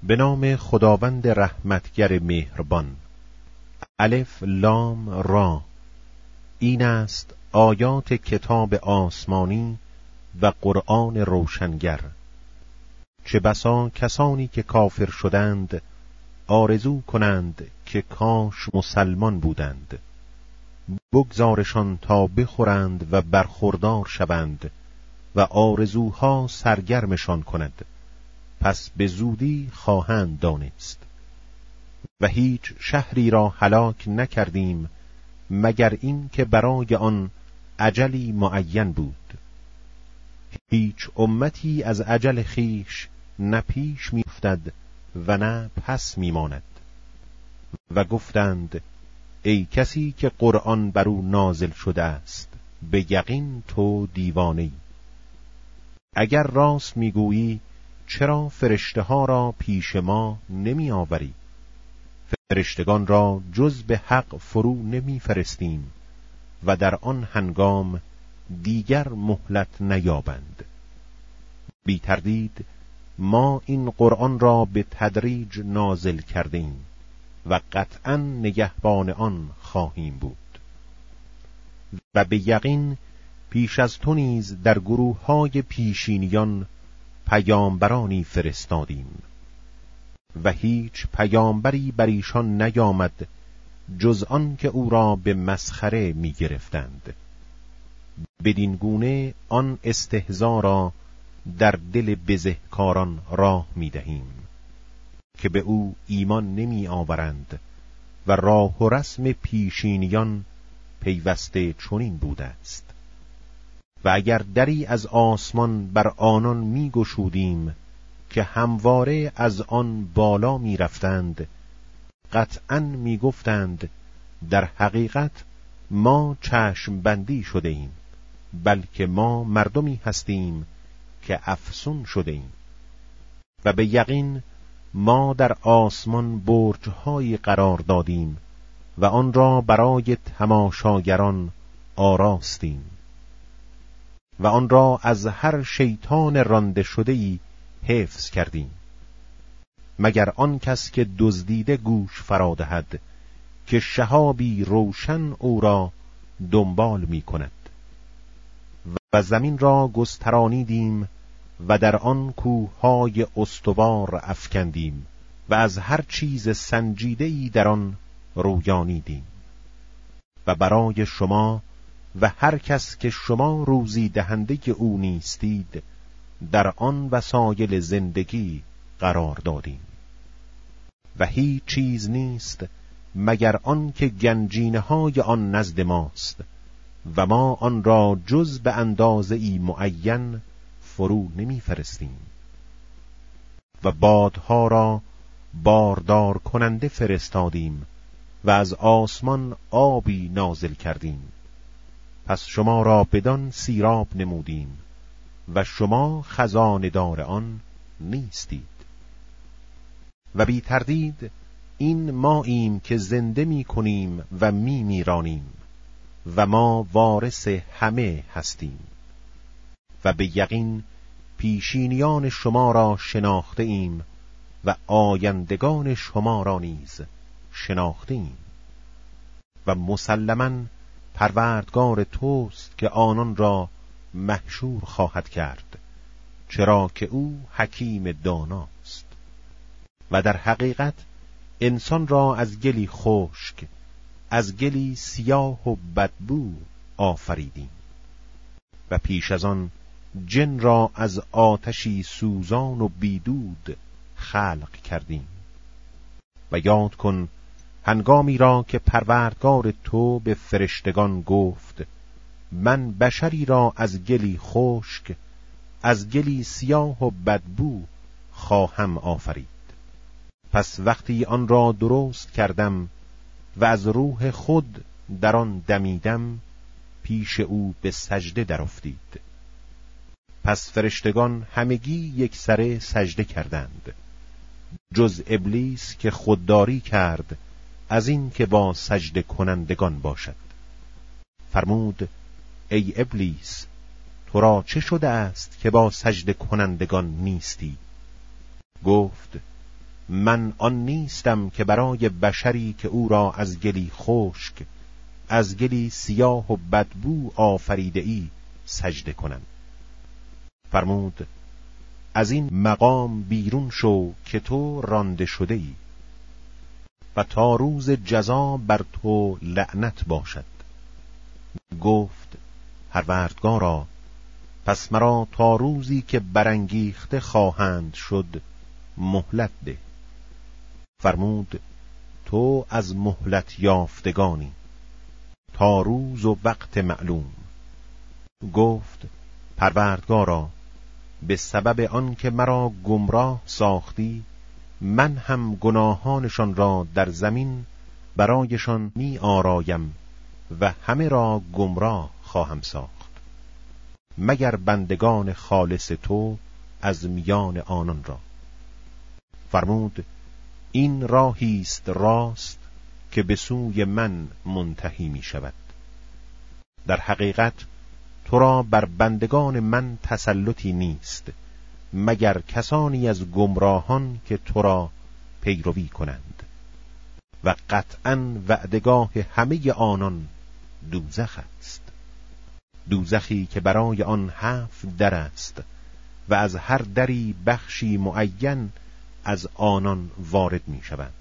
به نام خداوند رحمتگر مهربان. الف لام را. این است آیات کتاب آسمانی و قرآن روشنگر. چه بسا کسانی که کافر شدند آرزو کنند که کاش مسلمان بودند. بگذارشان تا بخورند و برخوردار شوند و آرزوها سرگرمشان کند، پس به زودی خواهند دانست. و هیچ شهری را هلاک نکردیم مگر این که برای آن اجلی معین بود. هیچ امتی از اجل خیش نه پیش می افتد و نه پس می ماند. و گفتند ای کسی که قرآن بر او نازل شده است، به یقین تو دیوانه‌ای. اگر راست میگویی چرا فرشته ها را پیش ما نمی آوری؟ فرشتگان را جز به حق فرو نمی فرستیم و در آن هنگام دیگر مهلت نیابند. بی تردید ما این قرآن را به تدریج نازل کرده ایم و قطعاً نگهبان آن خواهیم بود. و به یقین پیش از تو نیز در گروه‌های پیشینیان پیامبرانی فرستادیم و هیچ پیامبری بر ایشان نیامد جز آن که او را به مسخره می گرفتند. بدین گونه آن استهزا را در دل بزهکاران راه می دهیم که به او ایمان نمی آورند و راه و رسم پیشینیان پیوسته چنین بوده است. و اگر دری از آسمان بر آنان می گشودیم که همواره از آن بالا می رفتند، قطعاً می گفتند در حقیقت ما چشم بندی شده ایم، بلکه ما مردمی هستیم که افسون شده ایم. و به یقین ما در آسمان برج‌هایی قرار دادیم و آن را برای تماشاگران آراستیم و آن را از هر شیطان رانده شده‌ای حفظ کردیم، مگر آن کس که دزدیده گوش فرا دهد که شهابی روشن او را دنبال می کند. و زمین را گسترانیدیم و در آن کوه‌های استوار افکندیم و از هر چیز سنجیده‌ای در آن رویانیدیم. و برای شما و هر کس که شما روزی دهنده او نیستید در آن وسایل زندگی قرار دادیم. و هیچ چیز نیست مگر آن که گنجینه‌های آن نزد ماست و ما آن را جز به اندازه‌ای معین فرو نمی فرستیم. و بادها را باردار کننده فرستادیم و از آسمان آبی نازل کردیم، پس شما را بدان سیراب نمودیم و شما خزانه‌دار آن نیستید. و بی تردید این ماییم که زنده می کنیم و می میرانیم و ما وارث همه هستیم. و به یقین پیشینیان شما را شناخته ایم و آیندگان شما را نیز شناخته ایم. و مسلماً پروردگار توست که آنان را محشور خواهد کرد، چرا که او حکیم داناست. و در حقیقت انسان را از گلی خشک، از گلی سیاه و بدبو آفریدیم و پیش از آن جن را از آتشی سوزان و بیدود خلق کردیم. و یاد کن هنگامی را که پروردگار تو به فرشتگان گفت من بشری را از گلی خشک، از گلی سیاه و بدبو خواهم آفرید. پس وقتی آن را درست کردم و از روح خود در آن دمیدم، پیش او به سجده درافتید. پس فرشتگان همگی یکسره سجده کردند جز ابلیس که خودداری کرد از این که با سجده کنندگان باشد. فرمود ای ابلیس، تو را چه شده است که با سجده کنندگان نیستی؟ گفت من آن نیستم که برای بشری که او را از گلی خشک، از گلی سیاه و بدبو آفریده ای سجده کنم. فرمود از این مقام بیرون شو که تو رانده شده ای و تا روز جزا بر تو لعنت باشد. گفت پروردگارا، پس مرا تا روزی که برانگیخته خواهند شد مهلت ده. فرمود تو از مهلت یافتگانی تا روز و وقت معلوم. گفت پروردگارا، به سبب آن که مرا گمراه ساختی، من هم گناهانشان را در زمین برایشان می آرایم و همه را گمراه خواهم ساخت، مگر بندگان خالص تو از میان آنان را. فرمود این راهی است راست که به سوی من منتهی می شود. در حقیقت تو را بر بندگان من تسلطی نیست مگر کسانی از گمراهان که تو را پیروی کنند، و قطعاً وعدگاه همه آنان دوزخ است، دوزخی که برای 7 در است و از هر دری بخشی معین از آنان وارد می شوند.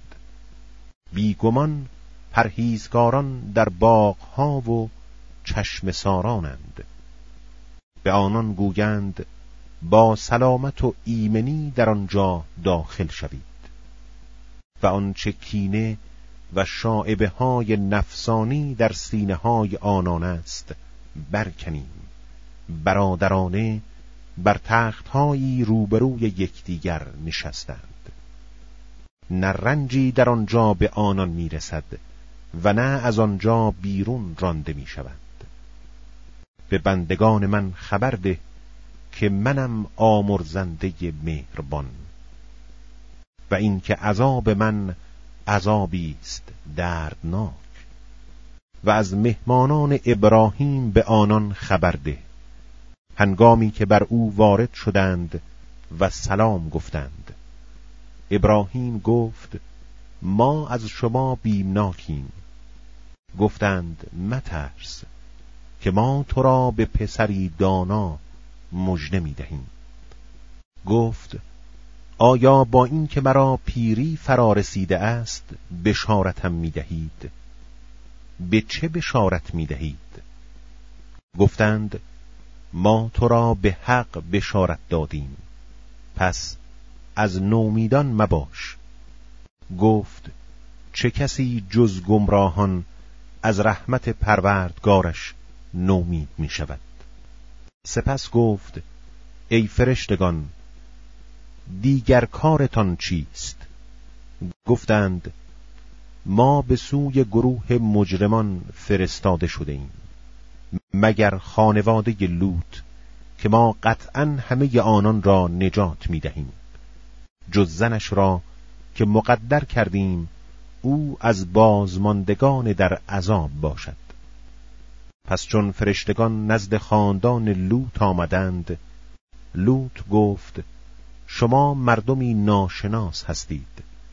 بیگمان پرهیزکاران در باغها و چشم سارانند. به آنان گویند با سلامت و ایمنی در آنجا داخل شوید و آنچه کینه و شائبه های نفسانی در سینه های آنان است برکنیم. برادرانه بر تخت‌هایی روبروی یکدیگر نشستند. نه رنجی در آنجا به آنان میرسد و نه از آنجا بیرون رانده میشوند. به بندگان من خبر ده که منم آمرزنده مهربان و این که عذاب من عذابی است دردناک. و از مهمانان ابراهیم به آنان خبر ده هنگامی که بر او وارد شدند و سلام گفتند. ابراهیم گفت ما از شما بیمناکیم. گفتند مترس که ما تو را به پسری دانا مژده می دهیم. گفت آیا با این که مرا پیری فرا رسیده است بشارتم می دهید؟ به چه بشارت می دهید؟ گفتند ما تو را به حق بشارت دادیم، پس از نومیدان مباش. گفت چه کسی جز گمراهان از رحمت پروردگارش نومید می شود؟ سپس گفت ای فرشتگان، دیگر کارتان چیست؟ گفتند ما به سوی گروه مجرمان فرستاده شده ایم، مگر خانواده لوط که ما قطعاً همه آنان را نجات می دهیم، جز زنش را که مقدر کردیم او از بازماندگان در عذاب باشد. پس چون فرشتگان نزد خاندان لوط آمدند، لوط گفت شما مردمی ناشناس هستید.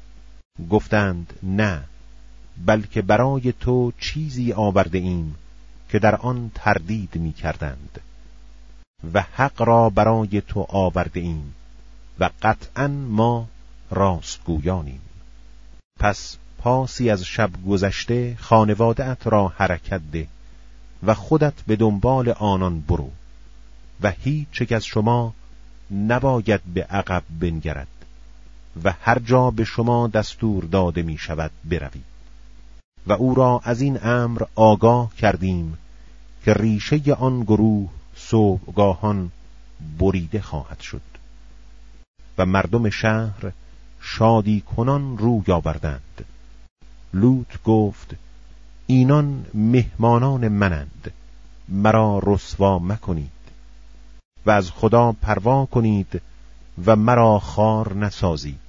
گفتند نه، بلکه برای تو چیزی آورده ایم که در آن تردید می کردند و حق را برای تو آورده ایم و قطعاً ما راستگویانیم. پس پاسی از شب گذشته خانواده‌ات را حرکت ده و خودت به دنبال آنان برو و هیچ یک از شما نباید به عقب بنگرد و هر جا به شما دستور داده می شود بروید. و او را از این امر آگاه کردیم که ریشه آن گروه صبحگاهان بریده خواهد شد. و مردم شهر شادی کنان روی آوردند. لوط گفت اینان مهمانان منند، مرا رسوا مکنید و از خدا پروا کنید و مرا خوار نسازید.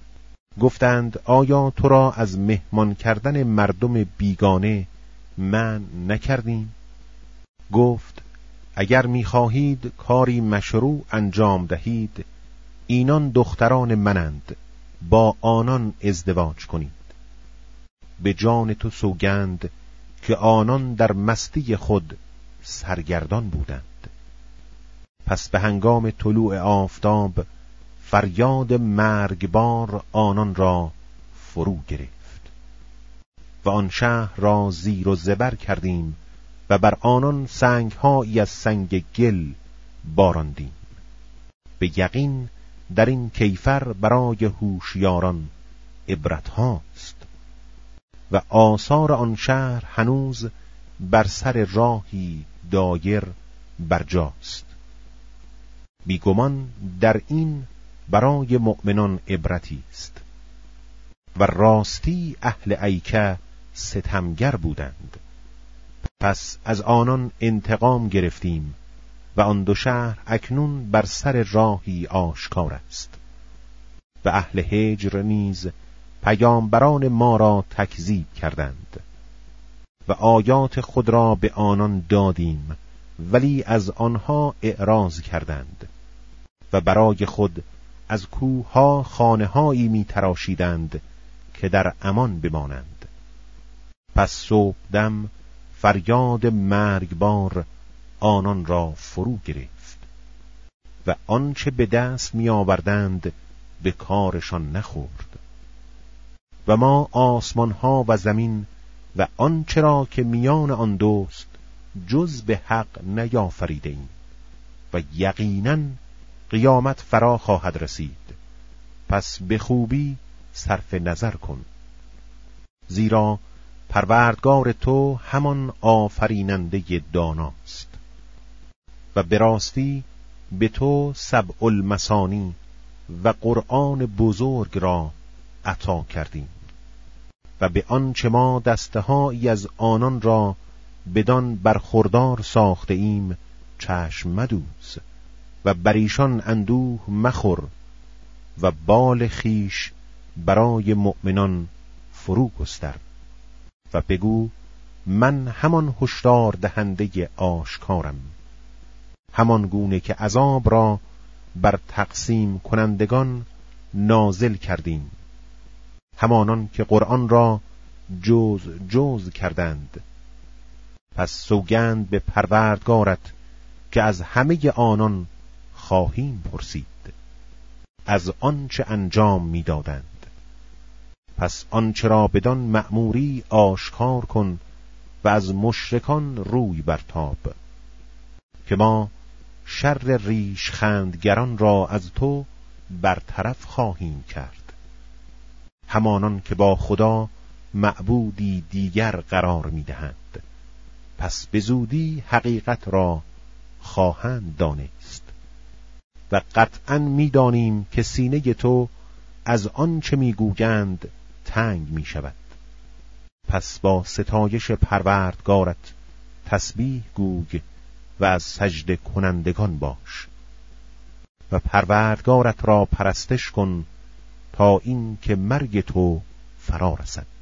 گفتند آیا تو را از مهمان کردن مردم بیگانه من نکردیم؟ گفت اگر می‌خواهید کاری مشروع انجام دهید، اینان دختران منند با آنان ازدواج کنید. به جان تو سوگند که آنان در مستی خود سرگردان بودند. پس به هنگام طلوع آفتاب فریاد مرگبار آنان را فرو گرفت و آن شهر را زیر و زبر کردیم و بر آنان سنگ‌هایی از سنگ گل باراندیم. به یقین در این کیفر برای هوشیاران عبرت هاست و آثار آن شهر هنوز بر سر راهی دایر برجاست. بیگمان در این برای مؤمنان عبرتی است. و راستی اهل ایکه ستمگر بودند، پس از آنان انتقام گرفتیم و آن دو شهر اکنون بر سر راهی آشکار است. و اهل هجر نیز پیامبران ما را تکذیب کردند و آیات خود را به آنان دادیم، ولی از آنها اعراض کردند و برای خود از کوه‌ها خانه‌هایی می‌تراشیدند که در امان بمانند. پس صبحدم فریاد مرگبار آنان را فرو گرفت و آنچه به دست می‌آوردند به کارشان نخورد. و ما آسمان‌ها و زمین و آنچه را که میان آن دوست جز به حق نیافریده ایم و یقیناً قیامت فرا خواهد رسید. پس به خوبی صرف نظر کن، زیرا پروردگار تو همان آفریننده داناست. و به راستی به تو سبع المثانی و قرآن بزرگ را عطا کردیم و به آنچه ما دستهایی از آنان را بدان برخوردار ساخته ایم چشم مدوز و بر ایشان اندوه مخور و بال خیش برای مؤمنان فرو گستر و بگو من همان هشدار دهنده آشکارم، همان گونه که عذاب را بر تقسیم کنندگان نازل کردیم، همانان که قرآن را جوز کردند. پس سوگند به پروردگارت که از همه آنان خواهیم پرسید از آنچه انجام می‌دادند. پس آنچه را بدان مأموری آشکار کن و از مشرکان روی برتاب که ما شر ریشخندگران را از تو برطرف خواهیم کرد، همانان که با خدا معبودی دیگر قرار می‌دهند. پس به زودی حقیقت را خواهند دانست و قطعاً می‌دانیم که سینه تو از آنچه می‌گویند تنگ می‌شود. پس با ستایش پروردگارت تسبیح گوی و از سجده کنندگان باش و پروردگارت را پرستش کن تا این که مرگ تو فرا رسد.